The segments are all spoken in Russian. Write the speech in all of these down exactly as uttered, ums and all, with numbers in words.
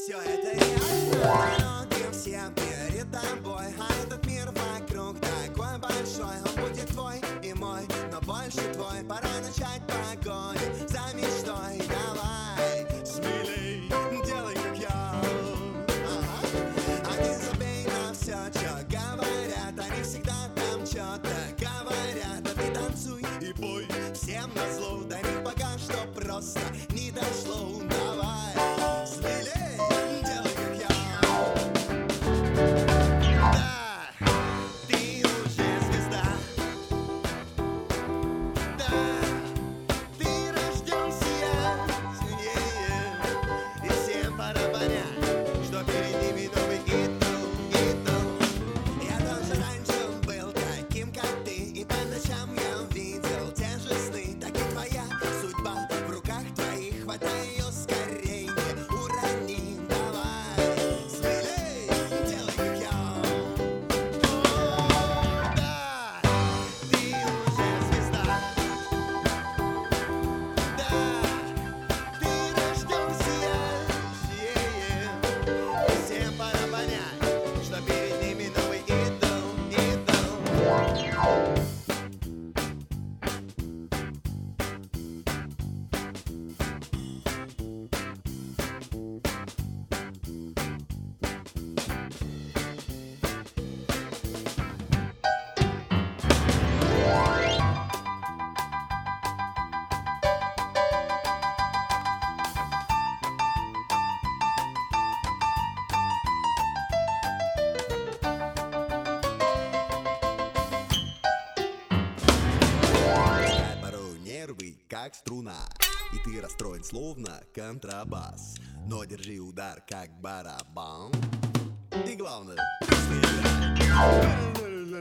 Все это реально, дороги все перед тобой. А этот мир вокруг такой большой. Он будет твой и мой, но больше твой. Пора начать погоню за мечтой. Давай, смелей, делай как я. Ага. А не забей на все, что говорят. Они всегда там что-то говорят. А ты танцуй и пой всем назло. До них пока что просто не дошло. Давай, смелей, делай как я. Да, ты уже звезда. Да, ты рожден сиять. И всем пора понять, что перед ними новый идол, идол. Я тоже раньше был таким, как ты. И по ночам я видел те же сны. Так и твоя судьба в руках твоих. Хватай ее скорей, не урони. Давай, смелей, делай как я. О, да, ты уже звезда. Да, ты рожден сиять. И всем пора понять, что перед ними новый идол, идол. Пускай порой нервы, как струна, и ты расстроен, словно контрабас. Но держи удар, как барабан. И главное, песня играет.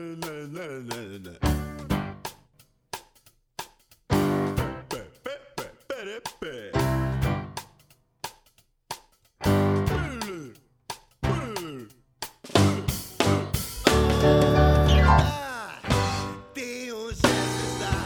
Да, ты уже звезда.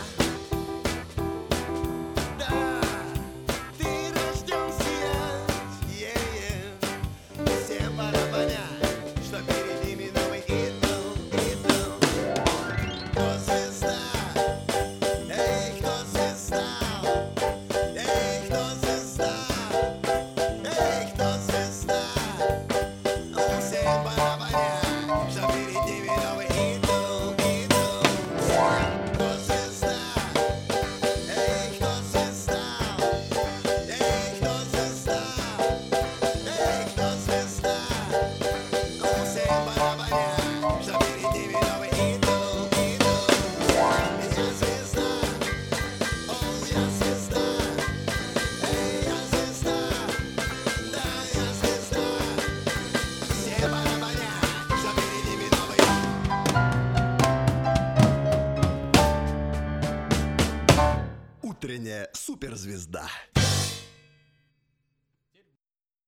Да, ты рожден сиять. И всем пора понять, что перед ними новый идол, идол. Кто звезда? Эй, кто звезда? Эй, кто звезда? Эй, кто звезда? Всем пора понять, что перед ними новый идол, идол. Кто звезда? Эй, кто звезда? Эй, кто звезда? Эй, кто звезда? Всем пора понять, что перед ними новый идол, идол. Я звезда, о, я звезда. Эй, я звезда, да, я звезда. Всем пора понять, что перед ними новый. Утренняя суперзвезда.